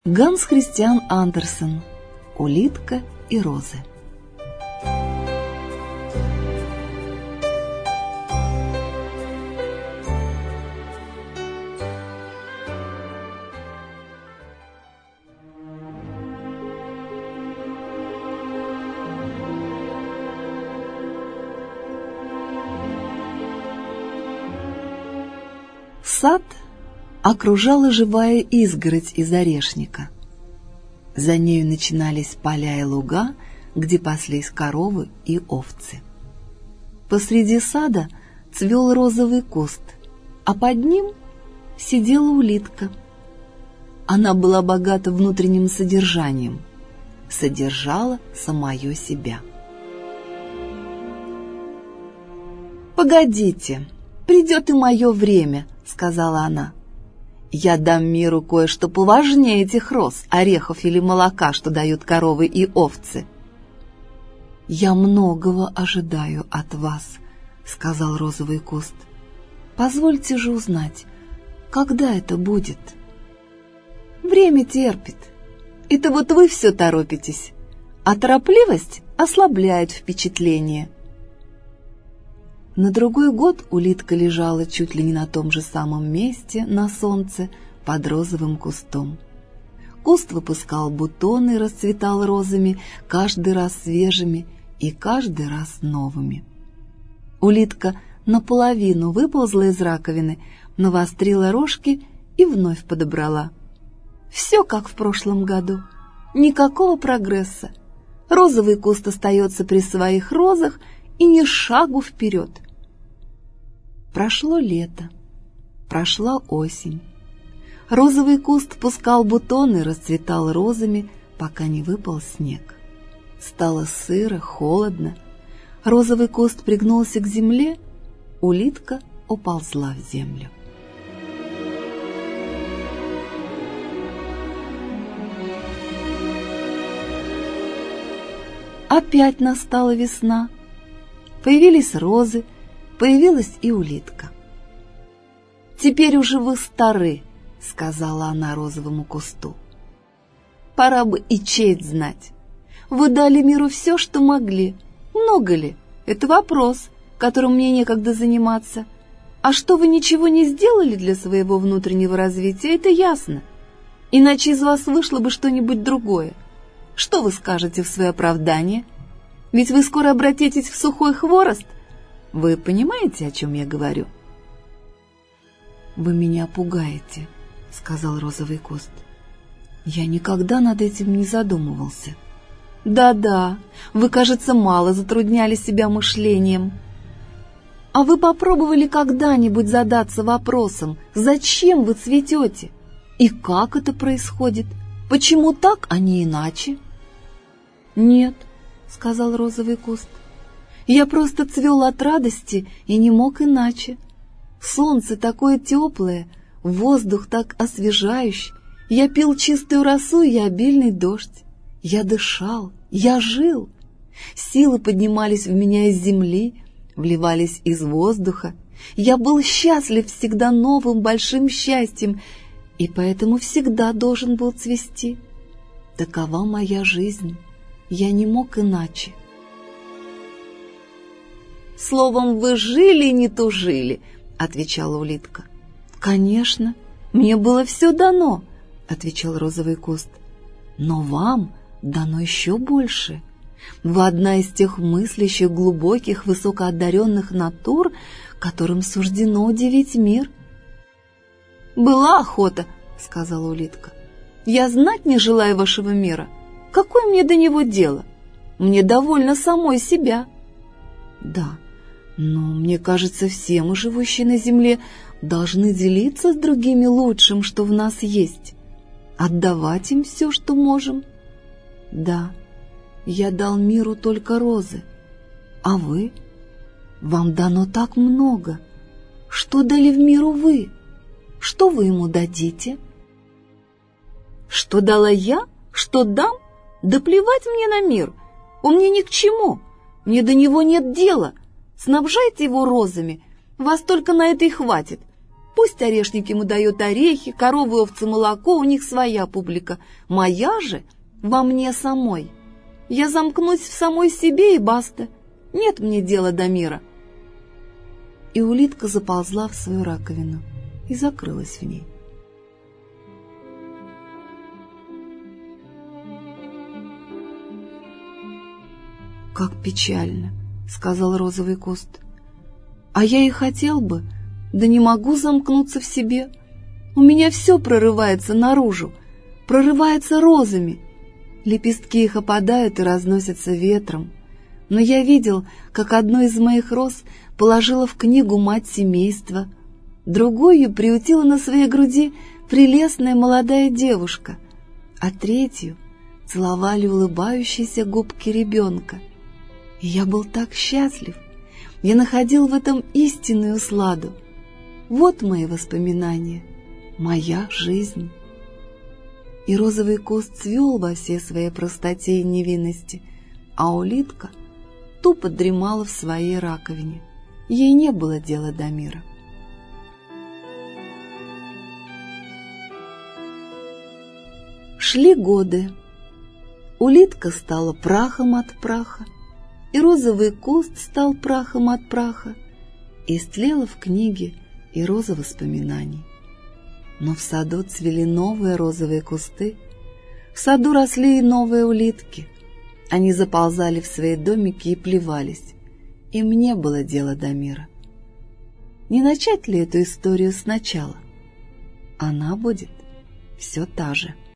Ганс Христиан Андерсен. Улитка и розы. Сад окружала живая изгородь из орешника. За нею начинались поля и луга, где паслись коровы и овцы. Посреди сада цвел розовый куст, а под ним сидела улитка. Она была богата внутренним содержанием, содержала самое себя. «Погодите, придет и мое время», — сказала она. «Я дам миру кое-что поважнее этих роз, орехов или молока, что дают коровы и овцы». «Я многого ожидаю от вас», — сказал розовый куст. «Позвольте же узнать, когда это будет?» «Время терпит. Это вот вы все торопитесь, а торопливость ослабляет впечатление». На другой год улитка лежала чуть ли не на том же самом месте, на солнце, под розовым кустом. Куст выпускал бутоны и расцветал розами, каждый раз свежими и каждый раз новыми. Улитка наполовину выползла из раковины, навострила рожки и вновь подобрала. Все как в прошлом году. Никакого прогресса. Розовый куст остается при своих розах и ни шагу вперед. Прошло лето, прошла осень. Розовый куст пускал бутоны, расцветал розами, пока не выпал снег. Стало сыро, холодно. Розовый куст пригнулся к земле, улитка уползла в землю. Опять настала весна. Появились розы, появилась и улитка. «Теперь уже вы стары», — сказала она розовому кусту. «Пора бы и честь знать. Вы дали миру все, что могли. Много ли? Это вопрос, которым мне некогда заниматься. А что вы ничего не сделали для своего внутреннего развития, это ясно. Иначе из вас вышло бы что-нибудь другое. Что вы скажете в свое оправдание? Ведь вы скоро обратитесь в сухой хворост. Вы понимаете, о чем я говорю?» «Вы меня пугаете», — сказал розовый куст. «Я никогда над этим не задумывался». «Да-да, вы, кажется, мало затрудняли себя мышлением. А вы попробовали когда-нибудь задаться вопросом, зачем вы цветете? И как это происходит? Почему так, а не иначе?» «Нет», — сказал розовый куст. «Я просто цвел от радости и не мог иначе. Солнце такое теплое, воздух так освежающий, я пил чистую росу и обильный дождь. Я дышал, я жил. Силы поднимались в меня из земли, вливались из воздуха. Я был счастлив всегда новым большим счастьем, и поэтому всегда должен был цвести. Такова моя жизнь, я не мог иначе». «Словом, вы жили и не тужили», — отвечала улитка. «Конечно, мне было все дано», — отвечал розовый куст. «Но вам дано еще больше. Вы одна из тех мыслящих, глубоких, высокоодаренных натур, которым суждено удивить мир». «Была охота», — сказала улитка. «Я знать не желаю вашего мира. Какое мне до него дело? Мне довольно самой себя». «Да, но мне кажется, все мы, живущие на земле, должны делиться с другими лучшим, что в нас есть, отдавать им все, что можем». «Да, я дал миру только розы. А вы? Вам дано так много. Что дали в миру вы? Что вы ему дадите?» «Что дала я? Что дам? Да плевать мне на мир. Он мне ни к чему. Мне до него нет дела. Снабжайте его розами. Вас только на это и хватит. Пусть орешник ему дает орехи, коровы, овцы, молоко, у них своя публика. Моя же во мне самой. Я замкнусь в самой себе и баста. Нет мне дела до мира. И улитка заползла в свою раковину и закрылась в ней. «Как печально», — сказал розовый куст. «А я и хотел бы, да не могу замкнуться в себе. У меня все прорывается наружу, прорывается розами. Лепестки их опадают и разносятся ветром. Но я видел, как одну из моих роз положила в книгу мать семейства, другую приютила на своей груди прелестная молодая девушка, а третью целовали улыбающиеся губки ребенка. И я был так счастлив, я находил в этом истинную сладу. Вот мои воспоминания, моя жизнь». И розовый куст цвел во всей своей простоте и невинности, а улитка тупо дремала в своей раковине. Ей не было дела до мира. Шли годы. Улитка стала прахом от праха, и розовый куст стал прахом от праха, и истлела в книге и роза воспоминаний. Но в саду цвели новые розовые кусты, в саду росли и новые улитки. Они заползали в свои домики и плевались. Им не было дела до мира. Не начать ли эту историю сначала? Она будет все та же.